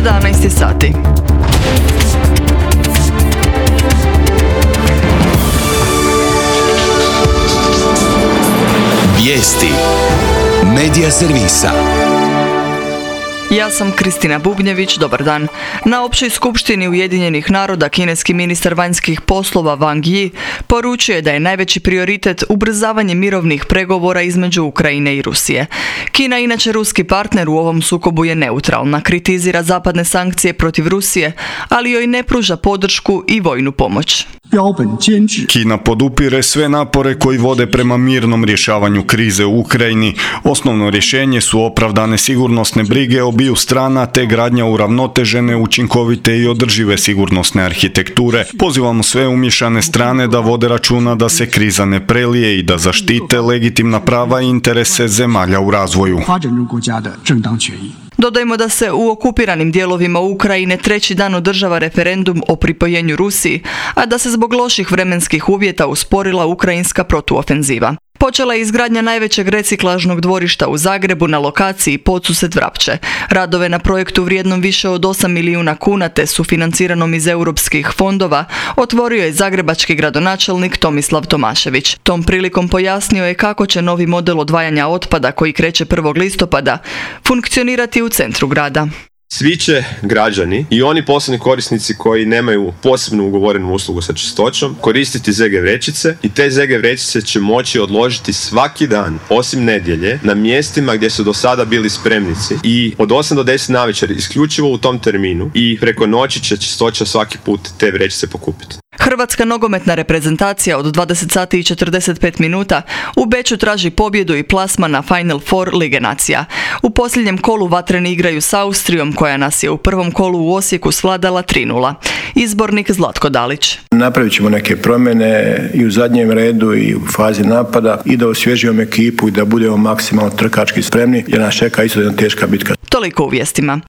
11 sati. Vijesti Medija servisa. Ja sam Kristina Bubnjević, dobar dan. Na općoj skupštini Ujedinjenih naroda kineski ministar vanjskih poslova Wang Yi poručuje da je najveći prioritet ubrzavanje mirovnih pregovora između Ukrajine i Rusije. Kina, inače ruski partner u ovom sukobu, je neutralna, kritizira zapadne sankcije protiv Rusije, ali joj ne pruža podršku i vojnu pomoć. Kina podupire sve napore koji vode prema mirnom rješavanju krize u Ukrajini. Osnovno rješenje su opravdane sigurnosne brige obiju strana te gradnja uravnotežene, učinkovite i održive sigurnosne arhitekture. Pozivamo sve umiješane strane da vode računa da se kriza ne prelije i da zaštite legitimna prava i interese zemalja u razvoju. Dodajmo da se u okupiranim dijelovima Ukrajine treći dan održava referendum o pripojenju Rusiji, a da se zbog loših vremenskih uvjeta usporila ukrajinska protuofenziva. Počela je izgradnja najvećeg reciklažnog dvorišta u Zagrebu na lokaciji Podsused-Vrapče. Radove na projektu vrijednom više od 8 milijuna kuna te sufinanciranom iz europskih fondova otvorio je zagrebački gradonačelnik Tomislav Tomašević. Tom prilikom pojasnio je kako će novi model odvajanja otpada koji kreće 1. listopada funkcionirati u centru grada. Svi će građani i oni poslovni korisnici koji nemaju posebnu ugovorenu uslugu sa čistoćom koristiti ZG vrećice i te ZG vrećice će moći odložiti svaki dan, osim nedjelje, na mjestima gdje su do sada bili spremnici i od 8 do 10 navečer isključivo u tom terminu i preko noći će čistoća svaki put te vrećice pokupiti. Hrvatska nogometna reprezentacija od 20 sati i 45 minuta u Beču traži pobjedu i plasman na Final Four Lige nacija. U posljednjem kolu vatreni igraju s Austrijom, koja nas je u prvom kolu u Osijeku svladala 3:0. Izbornik Zlatko Dalić. Napravit ćemo neke promjene i u zadnjem redu i u fazi napada i da osvježimo ekipu i da budemo maksimalno trkački spremni jer nas čeka isto jedna teška bitka. Toliko u vijestima.